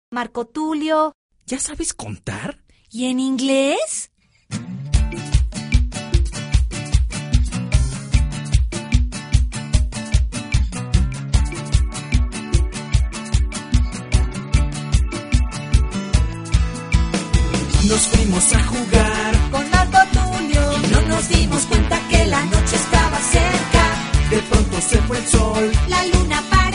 Marco Tulio. ¿Ya sabes contar? ¿Y en inglés? Nos fuimos a jugar Con Marco Tulio. y no nos dimos cuenta que la noche estaba cerca. De pronto se fue el sol. La luna para